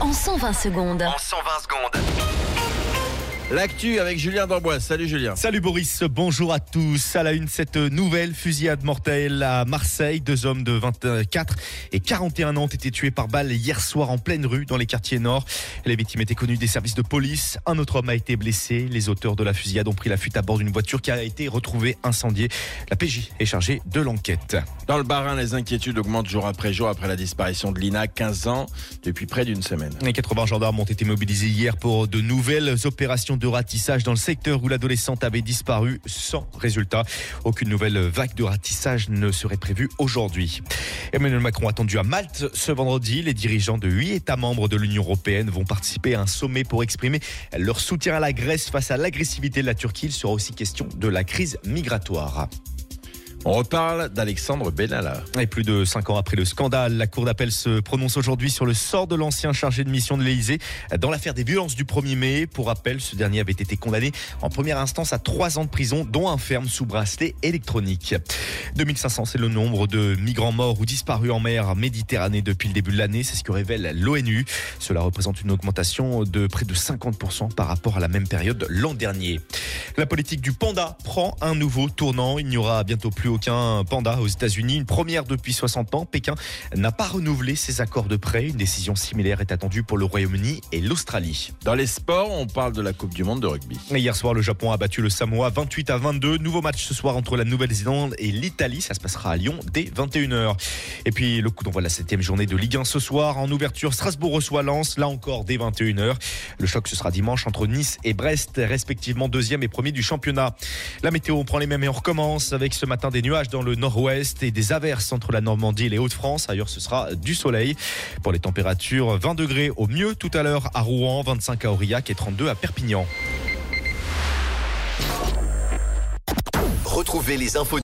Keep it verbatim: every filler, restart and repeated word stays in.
en cent vingt secondes. En cent vingt secondes. L'actu avec Julien d'Amboise. Salut Julien. Salut Boris, bonjour à tous. À la une, cette nouvelle fusillade mortelle à Marseille. Deux hommes de vingt-quatre et quarante et un ans ont été tués par balle hier soir en pleine rue dans les quartiers nord. Les victimes étaient connues des services de police. Un autre homme a été blessé. Les auteurs de la fusillade ont pris la fuite à bord d'une voiture qui a été retrouvée incendiée. La P J est chargée de l'enquête. Dans le Bas-Rhin, les inquiétudes augmentent jour après jour après la disparition de Lina, quinze ans, depuis près d'une semaine. Les quatre-vingts gendarmes ont été mobilisés hier pour de nouvelles opérations de ratissage dans le secteur où l'adolescente avait disparu sans résultat. Aucune nouvelle vague de ratissage ne serait prévue aujourd'hui. Emmanuel Macron attendu à Malte ce vendredi. Les dirigeants de huit États membres de l'Union européenne vont participer à un sommet pour exprimer leur soutien à la Grèce face à l'agressivité de la Turquie. Il sera aussi question de la crise migratoire. On reparle d'Alexandre Benalla. Et plus de cinq ans après le scandale, la Cour d'appel se prononce aujourd'hui sur le sort de l'ancien chargé de mission de l'Élysée dans l'affaire des violences du premier mai. Pour rappel, ce dernier avait été condamné en première instance à trois ans de prison, dont un ferme sous bracelet électronique. deux mille cinq cents, c'est le nombre de migrants morts ou disparus en mer Méditerranée depuis le début de l'année. C'est ce que révèle l'ONU. Cela représente une augmentation de près de cinquante pour cent par rapport à la même période l'an dernier. La politique du panda prend un nouveau tournant. Il n'y aura bientôt plus aucun panda aux États-Unis. Une première depuis soixante ans. Pékin n'a pas renouvelé ses accords de prêt. Une décision similaire est attendue pour le Royaume-Uni et l'Australie. Dans les sports, on parle de la Coupe du Monde de rugby. Et hier soir, le Japon a battu le Samoa vingt-huit à vingt-deux. Nouveau match ce soir entre la Nouvelle-Zélande et l'Italie. Ça se passera à Lyon dès vingt et une heures. Et puis le coup d'envoi de la septième journée de Ligue un ce soir. En ouverture, Strasbourg reçoit Lens. Là encore dès vingt et une heures. Le choc, ce sera dimanche entre Nice et Brest, respectivement deuxième et premier du championnat. La météo, on prend les mêmes et on recommence avec ce matin des nuages dans le nord-ouest et des averses entre la Normandie et les Hauts-de-France. Ailleurs, ce sera du soleil. Pour les températures, vingt degrés au mieux tout à l'heure à Rouen, vingt-cinq à Aurillac et trente-deux à Perpignan. Retrouvez les infos